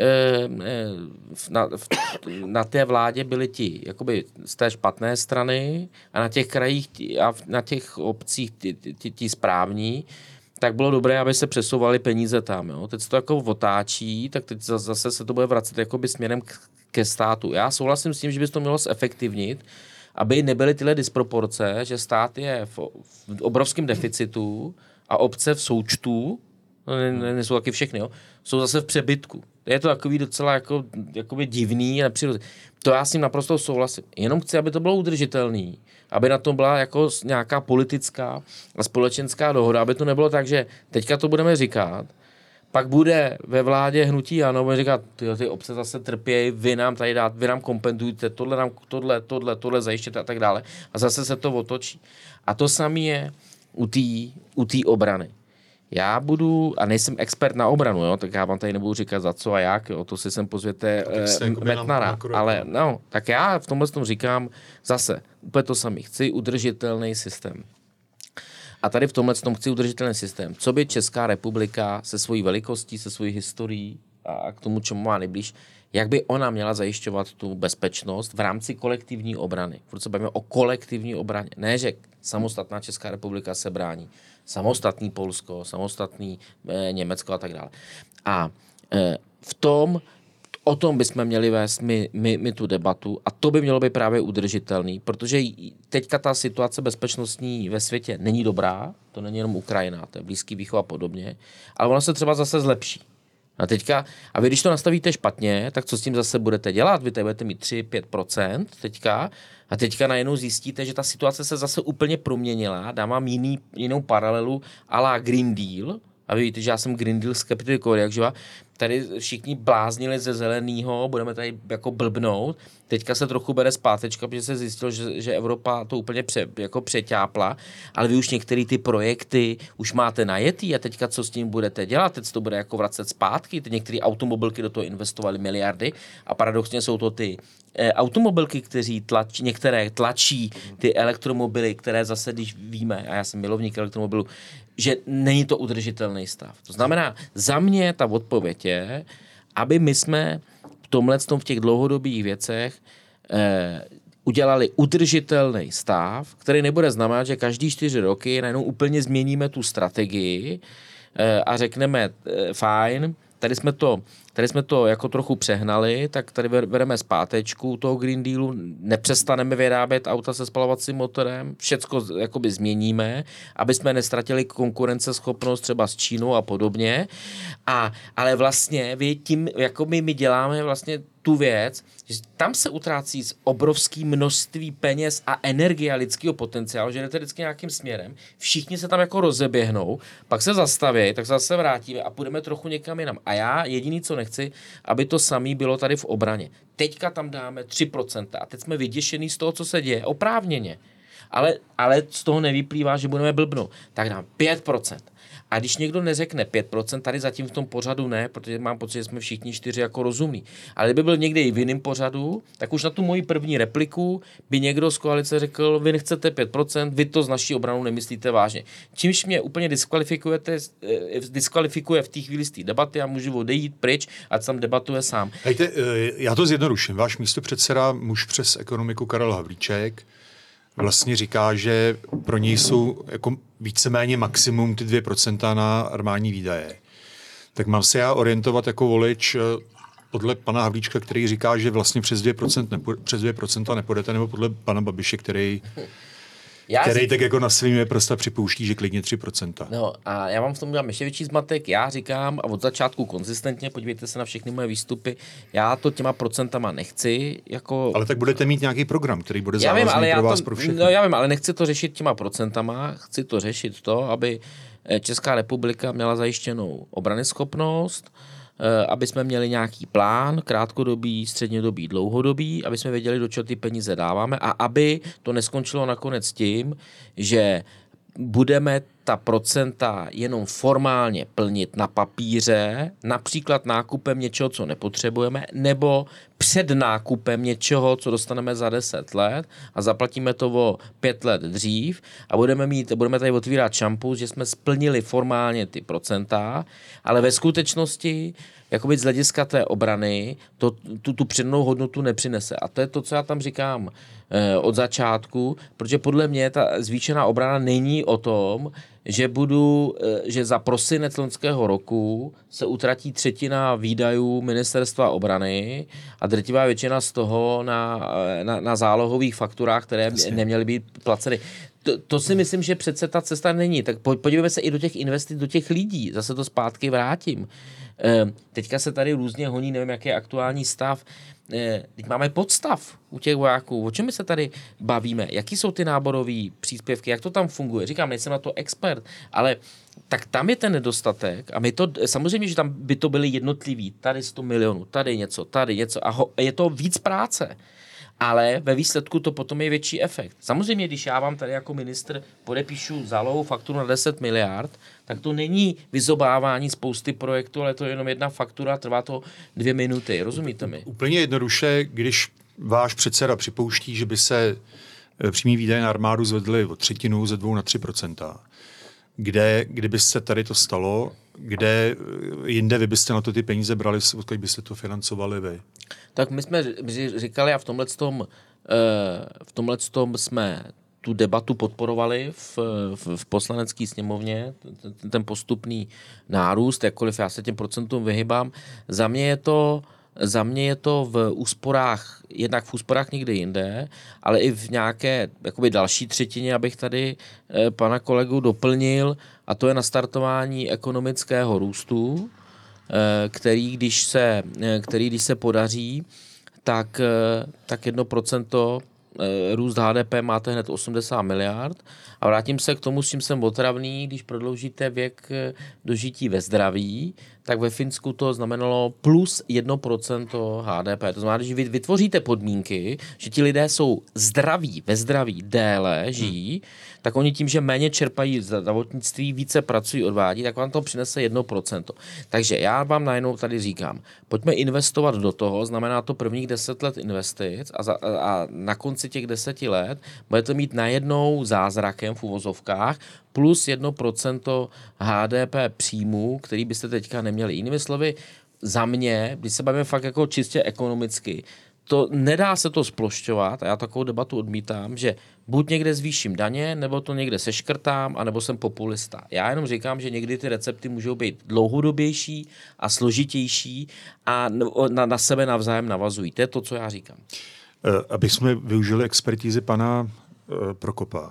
na té vládě byli ti jakoby z té špatné strany a na těch krajích a na těch obcích ti správní, tak bylo dobré, aby se přesouvaly peníze tam. Jo? Teď se to jako otáčí, tak teď zase se to bude vracet jakoby směrem ke státu. Já souhlasím s tím, že by to mělo zefektivnit, aby nebyly tyhle disproporce, že stát je v obrovském deficitu a obce v součtu, nejsou taky všechny, jo, jsou zase v přebytku. Je to takový docela jakoby divný a nepřirozený. To já s tím naprosto souhlasím. Jenom chci, aby to bylo udržitelný, aby na tom byla jako nějaká politická a společenská dohoda, aby to nebylo tak, že teďka to budeme říkat, pak bude ve vládě hnutí ANO, bude říkat, ty obce zase trpějí, vy nám kompenzujte, tohle zajištěte a tak dále. A zase se to otočí. A to samé je u té obrany. Já budu, a nejsem expert na obranu, jo, tak já vám tady nebudu říkat za co a jak, jo, to si sem pozvěte Metnara, ale no, tak já v tomhle tom říkám zase, úplně to samé, chci udržitelný systém. A tady v tomhle tom chci udržitelný systém. Co by Česká republika se svojí velikostí, se svojí historií a k tomu, čemu má nejblíž, jak by ona měla zajišťovat tu bezpečnost v rámci kolektivní obrany. Protože bavíme o kolektivní obraně. Ne, že samostatná Česká republika se brání. Samostatný Polsko, samostatný Německo a tak dále. A o tom bychom měli vést my tu debatu a to by mělo být právě udržitelný, protože teďka ta situace bezpečnostní ve světě není dobrá, to není jenom Ukrajina, to je Blízký východ a podobně, ale ona se třeba zase zlepší. A vy, když to nastavíte špatně, tak co s tím zase budete dělat? Vy tady budete mít 3-5% teďka a teďka najednou zjistíte, že ta situace se zase úplně proměnila, dám vám jinou paralelu à la Green Deal. A vy víte, že já jsem Green Deal skeptik, jakživa. Tady všichni bláznili ze zeleného, budeme tady jako blbnout. Teďka se trochu bere zpátečka, protože se zjistilo, že Evropa to úplně přeťápla, ale vy už některé ty projekty už máte najetý a teďka co s tím budete dělat? Teď to bude jako vracet zpátky. Teď některé automobilky do toho investovaly miliardy a paradoxně jsou to ty automobilky, některé tlačí ty elektromobily, které zase, když víme, a já jsem milovník elektromobilu, že není to udržitelný stav. To znamená, za mě ta odpověď je, aby my jsme v těch dlouhodobých věcech udělali udržitelný stav, který nebude znamenat, že každý 4 roky najednou úplně změníme tu strategii a řekneme fajn, tady jsme to jako trochu přehnali, tak tady bereme zpátečku toho Green Dealu, nepřestaneme vyrábět auta se spalovacím motorem, všecko jakoby změníme, aby jsme nestratili konkurenceschopnost třeba s Čínou a podobně. Ale vlastně tím, jako my děláme vlastně tu věc, že tam se utrácí z obrovský množství peněz a energie a lidského potenciálu, že jdete vždycky nějakým směrem, všichni se tam jako rozeběhnou, pak se zastaví, tak se zase vrátíme a půjdeme trochu někam jinam. A já jediný, co nechci, aby to samé bylo tady v obraně. Teďka tam dáme 3% a teď jsme vyděšený z toho, co se děje, oprávněně. Ale z toho nevyplývá, že budeme blbnout. Tak dám 5%. A když někdo neřekne 5%, tady zatím v tom pořadu ne, protože mám pocit, že jsme všichni 4 jako rozumní. Ale kdyby byl někde i v jiném pořadu, tak už na tu moji první repliku by někdo z koalice řekl, vy nechcete 5%, vy to z naší obranu nemyslíte vážně. Čímž mě úplně diskvalifikuje v té chvíli z té debaty a můžu odejít pryč, ať tam debatuje sám. Hejte, já to zjednoduším. Váš místopředseda, muž přes ekonomiku Karel Havlíček, vlastně říká, že pro něj jsou jako víceméně maximum ty 2% na armádní výdaje. Tak mám se já orientovat jako volič podle pana Havlíčka, který říká, že vlastně přes 2% nepůjdete, nebo podle pana Babiše, který tak jako na svým prostě připouští, že klidně 3%. No a já vám v tom dělám ještě větší zmatek. Já říkám, a od začátku konzistentně, podívejte se na všechny moje výstupy, já to těma procentama nechci. Ale tak budete mít nějaký program, který bude závazný pro vás, pro všechny. No já vím, ale nechci to řešit těma procentama, chci to řešit to, aby Česká republika měla zajištěnou obranyschopnost, aby jsme měli nějaký plán, krátkodobý, střednědobý, dlouhodobý, aby jsme věděli, do čeho ty peníze dáváme a aby to neskončilo nakonec tím, že budeme ta procenta jenom formálně plnit na papíře, například nákupem něčeho, co nepotřebujeme, nebo před nákupem něčeho, co dostaneme za 10 let a zaplatíme to o 5 let dřív a budeme tady otvírat šampus, že jsme splnili formálně ty procenta, ale ve skutečnosti jakoby z hlediska té obrany tu přednou hodnotu nepřinese. A to je to, co já tam říkám od začátku, protože podle mě ta zvýšená obrana není o tom, že za prosinec loňského roku se utratí 1/3 výdajů ministerstva obrany a drtivá většina z toho na zálohových fakturách, které neměly být placeny. To si myslím, že přece ta cesta není. Tak podívejme se i do těch investic, do těch lidí. Zase to zpátky vrátím. Teďka se tady různě honí, nevím, jaký je aktuální stav. Teď máme podstav u těch vojáků. O čem my se tady bavíme? Jaký jsou ty náborové příspěvky? Jak to tam funguje? Říkám, nejsem na to expert, ale tak tam je ten nedostatek a my to, samozřejmě, že tam by to byly jednotliví. Tady 100 milionů, tady něco a je to víc práce. Ale ve výsledku to potom je větší efekt. Samozřejmě, když já vám tady jako ministr podepíšu zálohovou fakturu na 10 miliard, tak to není vyzobávání spousty projektů, ale to je jenom jedna faktura, trvá to 2 minuty. Rozumíte mi? Úplně jednoduše, když váš předseda připouští, že by se přímý výdaje na armádu zvedly o 1/3 ze 2 na 3%, kdyby se tady to stalo, kde jinde vy byste na to ty peníze brali, odkud byste to financovali vy? Tak my jsme říkali a v tomhletom jsme tu debatu podporovali v poslanecké sněmovně, ten postupný nárůst, jakkoliv já se těm procentům vyhybám. Za mě je to v úsporách, jednak v úsporách někde jinde, ale i v nějaké jakoby další třetině, abych tady pana kolegu doplnil, a to je nastartování ekonomického růstu, který když se podaří, tak 1% růst HDP máte hned 80 miliard. A vrátím se k tomu, s čím jsem otravný, když prodloužíte věk dožití ve zdraví, tak ve Finsku to znamenalo plus 1% HDP. To znamená, že vy vytvoříte podmínky, že ti lidé jsou zdraví, ve zdraví déle žijí, tak oni tím, že méně čerpají zdravotnictví, více pracují, odvádí, tak vám to přinese 1%. Takže já vám najednou tady říkám, pojďme investovat do toho, znamená to prvních 10 let investic a na konci těch 10 let budete mít najednou zázrakem v uvozovkách plus 1% HDP příjmů, který byste teďka neměli. Jinými slovy, za mě, když se bavíme fakt jako čistě ekonomicky, to nedá se to splošťovat, a já takovou debatu odmítám, že buď někde zvýším daně, nebo to někde seškrtám, anebo jsem populista. Já jenom říkám, že někdy ty recepty můžou být dlouhodobější a složitější a na sebe navzájem navazují. To je to, co já říkám. Aby jsme využili expertízy pana Prokopa,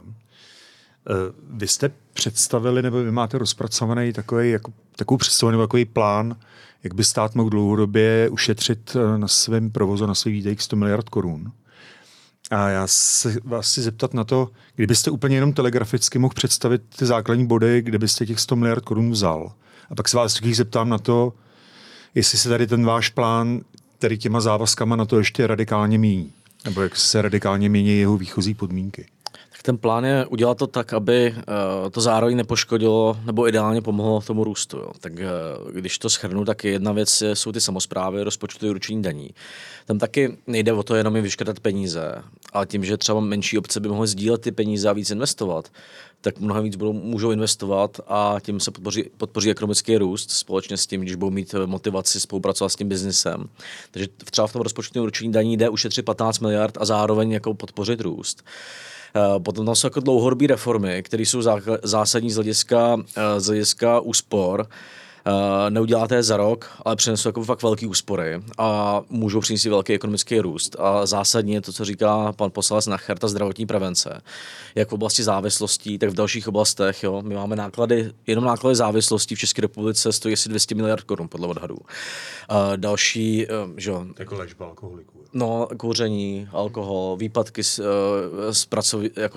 vy jste představili, nebo vy máte rozpracovaný takovou představu nebo takový plán, jak by stát mohl dlouhodobě ušetřit na svém provozu, na svých výdajích 100 miliard korun. A já se vás chci zeptat na to, kdybyste úplně jenom telegraficky mohl představit ty základní body, kde byste těch 100 miliard korun vzal. A pak se vás zeptám na to, jestli se tady ten váš plán tady těma závazkama na to ještě radikálně mění. Nebo jak se radikálně mění jeho výchozí podmínky. Ten plán je udělat to tak, aby to zároveň nepoškodilo nebo ideálně pomohlo tomu růstu. Jo. Tak když to shrnu, tak jedna věc jsou ty samosprávy, rozpočtové určení daní. Tam taky nejde o to jenom jim vyškrtat peníze, ale tím, že třeba menší obce by mohly sdílet ty peníze a víc investovat, tak mnohem víc můžou investovat a tím se podpoří ekonomický růst společně s tím, když budou mít motivaci spolupracovat s tím biznesem. Takže třeba v tom rozpočtovém určení daní jde ušetřit 15 miliard a zároveň jako podpořit růst. Potom tam jsou jako dlouhodobé reformy, které jsou zásadní z hlediska úspor. Neuděláte je za rok, ale přinesou jako fakt velký úspory a můžou přinést velký ekonomický růst. A zásadně je to, co říká pan poslanec Nacher, ta zdravotní prevence. Jak v oblasti závislostí, tak v dalších oblastech. Jo. My máme jenom náklady závislostí v České republice stojí asi 200 miliard korun podle odhadů. Další, že jako léčba alkoholiků. No, kouření, alkohol, výpadky z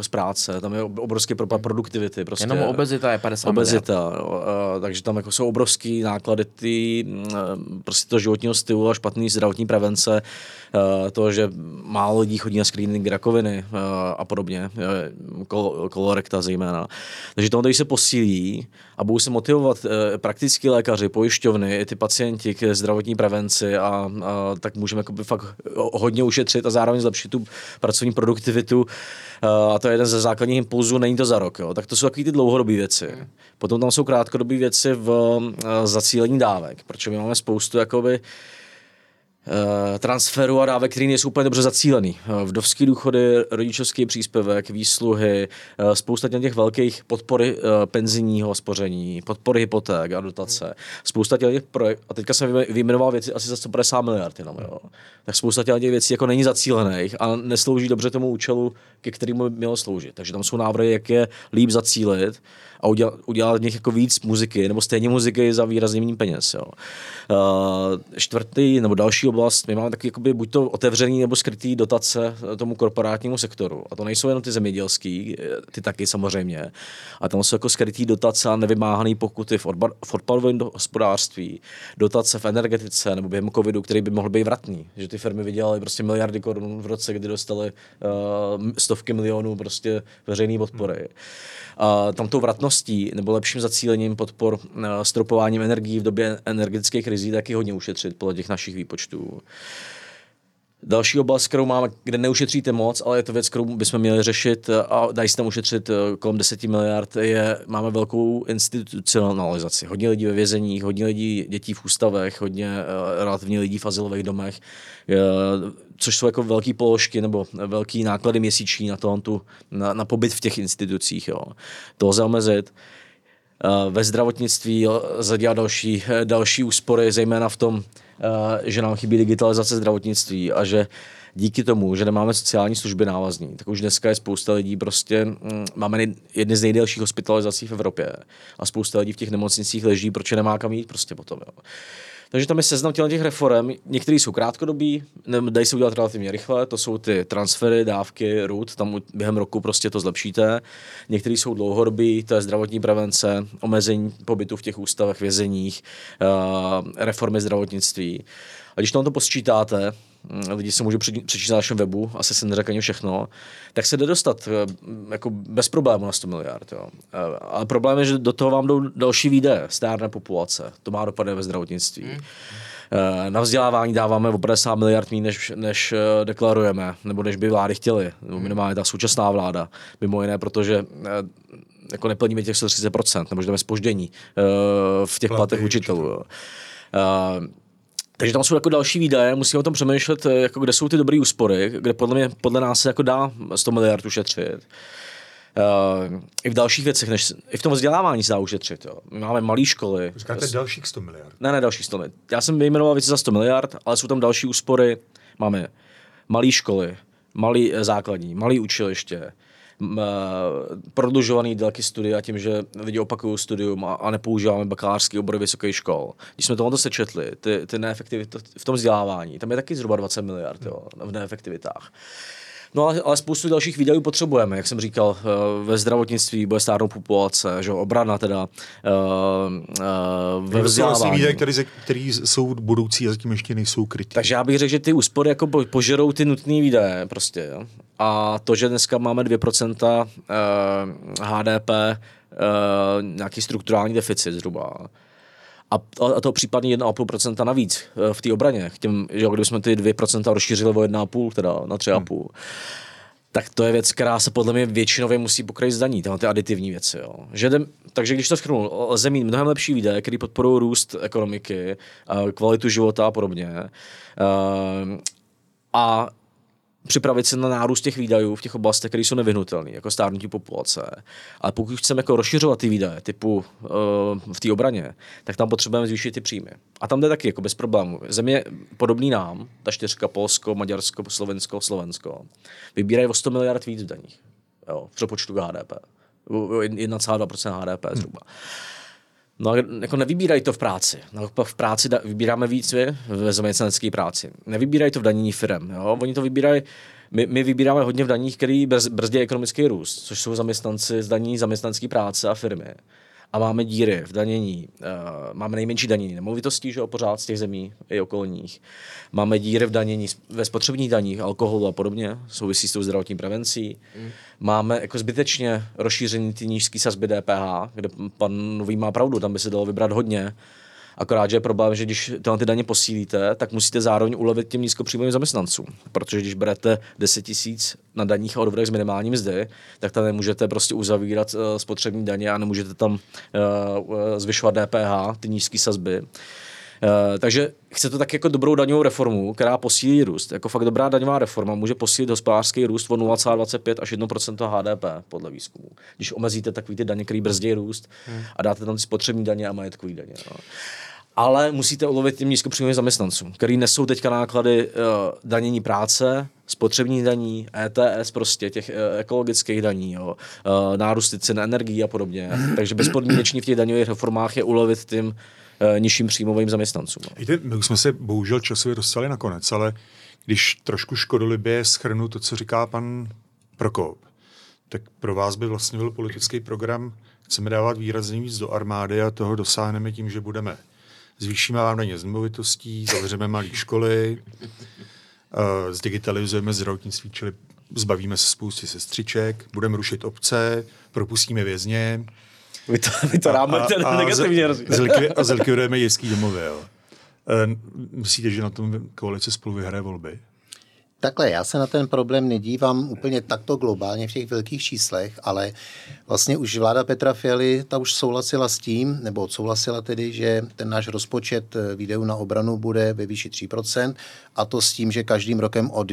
práce, tam je obrovský propad produktivity. Prostě, jenom obezita je 50 miliard. Takže tam jako jsou obrovský náklady prostě toho životního stylu a špatný zdravotní prevence, to, že málo lidí chodí na screening rakoviny a podobně, kolorekta zejména. Takže tohle, když se posílí a budou se motivovat praktický lékaři, pojišťovny, ty pacienti k zdravotní prevenci a tak můžeme fakt hodně ušetřit a zároveň zlepšit tu pracovní produktivitu. A to je jeden ze základních impulzů, není to za rok. Jo. Tak to jsou takové ty dlouhodobé věci. Potom tam jsou krátkodobé věci v zacílení dávek, protože my máme spoustu jakoby transferu a dávek, který nejsou úplně dobře zacílený. Vdovský důchody, rodičovský příspěvek, výsluhy, spousta těch velkých podpory penzijního spoření, podpory hypoték a dotace. Spousta těch projektů, a teďka jsem vyjmenoval věci asi za 150 miliard jenom, jo. Tak spousta těch věcí jako není zacílených a neslouží dobře tomu účelu, ke kterému mělo sloužit. Takže tam jsou návrhy, jak je líp zacílit a udělat z nich jako víc muziky, nebo stejně muziky za výrazně méně peněz. Jo. Čtvrtý nebo další oblast, my máme taky jakoby buď to otevřený nebo skrytý dotace tomu korporátnímu sektoru. A to nejsou jenom ty zemědělský, ty taky samozřejmě. A tam jsou jako skrytý dotace a nevymáhané pokuty v odpadovém hospodářství, dotace v energetice nebo během covidu, který by mohl být vratný. Že ty firmy vydělaly prostě miliardy korun v roce, kdy dostali stovky milionů prostě veřejné podpory. A tam tou vratností nebo lepším zacílením podpor stropováním energií v době energetické krizi taky hodně ušetřit podle těch našich výpočtů. Další oblast, kterou máme, kde neušetříte moc, ale je to věc, kterou bychom měli řešit a dají se tam ušetřit kolem 10 miliard, máme velkou institucionalizaci. Hodně lidí ve vězeních, hodně lidí, dětí v ústavech, hodně relativně lidí v azylových domech, což jsou jako velké položky nebo velký náklady měsíční na pobyt v těch institucích. Jo. To lze omezit. Ve zdravotnictví lze dělat další úspory, zejména v tom, že nám chybí digitalizace zdravotnictví a že díky tomu, že nemáme sociální služby návazní, tak už dneska je spousta lidí máme jedny z nejdelších hospitalizací v Evropě a spousta lidí v těch nemocnicích leží, protože nemá kam jít prostě potom. Jo. Takže tam je seznam těch reform, některé jsou krátkodobí, dají se udělat relativně rychle, to jsou ty transfery, dávky, RUD, tam během roku prostě to zlepšíte. Některé jsou dlouhodobí, to je zdravotní prevence, omezení pobytu v těch ústavech, vězeních, reformy zdravotnictví. A když tam to posčítáte, lidi se můžou přečíst na našem webu, asi se neřekne ani všechno, tak se jde dostat jako bez problému na 100 miliard. Jo. Ale problém je, že do toho vám jdou další výdaje, stárné populace, to má dopady ve zdravotnictví. Na vzdělávání dáváme o 50 miliard méně, než deklarujeme, nebo než by vlády chtěly, nebo minimálně ta současná vláda, mimo jiné, protože jako neplníme těch 130%, nebo že dáme zpoždění v těch platech učitelů. Jo. Takže tam jsou jako další výdaje, musíme o tom přemýšlet, jako kde jsou ty dobré úspory, kde podle nás se jako dá 100 miliard ušetřit. I v dalších věcech, i v tom vzdělávání se dá ušetřit. Jo. My máme malé školy. Říkáte dalších 100 miliard? Ne, dalších 100 miliard. Já jsem vyjmenoval věci za 100 miliard, ale jsou tam další úspory. Máme malé školy, malé základní, malé učiliště, prodlužovaný délky studia tím, že lidi opakují studium a nepoužíváme bakalářský obor vysokých škol. Když jsme tohoto sečetli, ty neefektivity v tom vzdělávání, tam je taky zhruba 20 miliard v neefektivitách. No ale spoustu dalších výdajů potřebujeme, jak jsem říkal, ve zdravotnictví bude stárnout populace, že obrana teda, ve vzdělávání. Výdaje, které jsou budoucí a zatím ještě nejsou krytý. Takže já bych řekl, že ty úspory jako požerou ty nutné výdaje prostě. Jo. A to, že dneska máme 2% HDP, nějaký strukturální deficit zhruba, a to případně 1,5% navíc v té obraně. Kdybychom ty 2% rozšířili o 1,5, teda na 3,5. Tak to je věc, která se podle mě většinově musí pokrýt z daní, ty aditivní věci. Jo. Takže když to shrnu, lze mít mnohem lepší výdaje, které podporují růst ekonomiky, kvalitu života a podobně. A připravit se na nárůst těch výdajů v těch oblastech, které jsou nevyhnutelné, jako stárnutí populace. Ale pokud chceme jako rozšiřovat ty výdaje, typu v té obraně, tak tam potřebujeme zvýšit ty příjmy. A tam jde taky jako bez problémů. Země podobný nám, ta 4, Polsko, Maďarsko, Slovensko, vybírají o 100 miliard víc v daních. Jo, v přepočtu k HDP. 1,2% HDP zhruba. No jako nevybírají to v práci. No, v práci vybíráme víc ve zaměstnanecké práci. Nevybírají to v danění firem. Jo? Oni to vybírají, my vybíráme hodně v daních, který brzdí ekonomický růst, což jsou zaměstnanci z daní zaměstnanské práce a firmy. a máme díry v danění, máme nejmenší danění nemovitostí, že jo, pořád z těch zemí i okolních. Máme díry v danění ve spotřebních daních, alkoholu a podobně, souvisí s tou zdravotní prevencí. Máme jako zbytečně rozšíření ty nízké sazby DPH, kde pan Nový má pravdu, tam by se dalo vybrat hodně. Akorát, že je problém, že když ty daně posílíte, tak musíte zároveň ulevit těm nízkopříjmovým zaměstnancům. Protože když berete 10 000 na daních a odvodech z minimální mzdy, tak tam nemůžete prostě uzavírat spotřební daně a nemůžete tam zvyšovat DPH, ty nízké sazby. Takže chce to tak jako dobrou daňovou reformu, která posílí růst. Jako fakt dobrá daňová reforma může posílit hospodářský růst o 0,25 až 1% HDP podle výzkumu. Když omezíte takový ty daně, který brzdí růst a dáte tam ty spotřební daně a majetkové daně. No. Ale musíte ulovit těm nízkopříjmovým zaměstnancům, který nesou teďka náklady danění práce, spotřebních daní, ETS, prostě těch ekologických daní, jo, nárůsty cen energií a podobně. Takže bezpodmínečně v těch daňových reformách je ulovit tím nižším příjmovým zaměstnancům. Víte, my už jsme se bohužel časově dostali nakonec, ale když trošku škodolibě shrnu to, co říká pan Prokop, tak pro vás by vlastně byl politický program, chceme dávat výrazně víc do armády a toho dosáhneme tím, že zvýšíme vám daně z nemovitostí, zavřeme malé školy, zdigitalizujeme zdravotnictví, čili zbavíme se spousty sestřiček, budeme rušit obce, propustíme vězně. Vy to rámujete negativně. A zlikvidujeme dětský domovy. Jo. Myslíte, že na tom koalice spolu vyhraje volby? Takhle, já se na ten problém nedívám úplně takto globálně v těch velkých číslech, ale vlastně už vláda Petra Fialy, ta už souhlasila s tím, nebo odsouhlasila tedy, že ten náš rozpočet výdajů na obranu bude ve výši 3%, a to s tím, že každým rokem o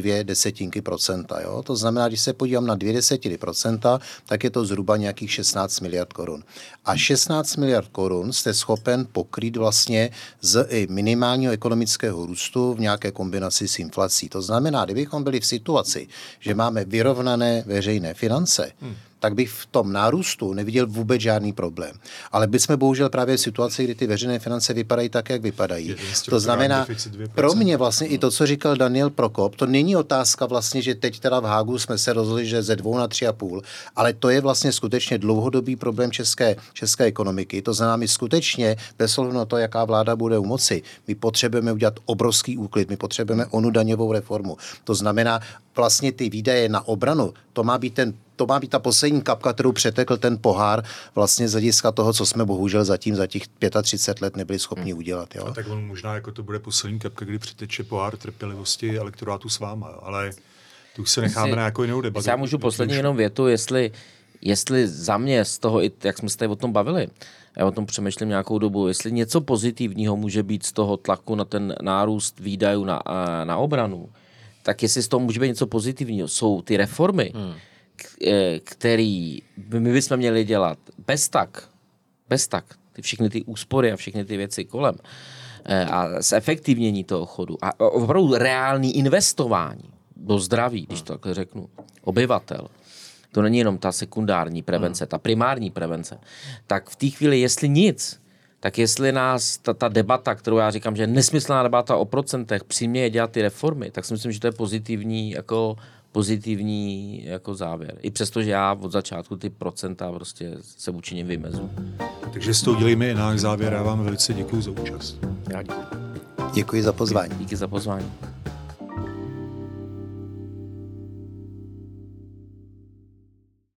0,2%. Jo? To znamená, když se podívám na 0,2%, tak je to zhruba nějakých 16 miliard korun. A 16 miliard korun jste schopen pokrýt vlastně z i minimálního ekonomického růstu v nějaké kombinaci s inflací. To znamená, kdybychom byli v situaci, že máme vyrovnané veřejné finance, tak bych v tom nárůstu neviděl vůbec žádný problém. Ale bychom bohužel právě v situaci, kdy ty veřejné finance vypadají tak, jak vypadají. To znamená, pro mě vlastně i to, co říkal Daniel Prokop, to není otázka vlastně, že teď teda v Hágu jsme se rozhodli, že ze 2 na 3,5, ale to je vlastně skutečně dlouhodobý problém české ekonomiky. To znamená, my skutečně, bez ohledu na to, jaká vláda bude u moci, my potřebujeme udělat obrovský úklid, my potřebujeme onu daňovou reformu. To znamená, vlastně ty výdaje na obranu, to má být ta poslední kapka, kterou přetekl ten pohár vlastně z hlediska toho, co jsme bohužel zatím za těch 35 let nebyli schopni udělat. Jo? A tak on možná jako to bude poslední kapka, kdy přeteče pohár trpělivosti elektorátu s váma, ale tu se necháme na jako jinou debatu. Já můžu poslední jenom větu, jestli za mě z toho, jak jsme se tady o tom bavili, já o tom přemýšlím nějakou dobu, jestli něco pozitivního může být z toho tlaku na ten nárůst výdajů na obranu, tak jestli z toho může být něco pozitivního, jsou ty reformy, který my bychom měli dělat bez tak, všechny ty úspory a všechny ty věci kolem a zefektivnění toho chodu a opravdu reální investování do zdraví, když to takhle řeknu, obyvatel. To není jenom ta sekundární prevence, ta primární prevence. Tak v té chvíli, jestli nic, tak jestli nás ta debata, kterou já říkám, že je nesmyslná debata o procentech, přiměje dělat ty reformy, tak si myslím, že to je pozitivní jako závěr. I přesto, že já od začátku ty procenta prostě se vůči nim vymezu. Takže s tou dělíme i náš závěr. Já vám velice děkuji za účast. Já děkuji. Děkuji za pozvání. Díky za pozvání.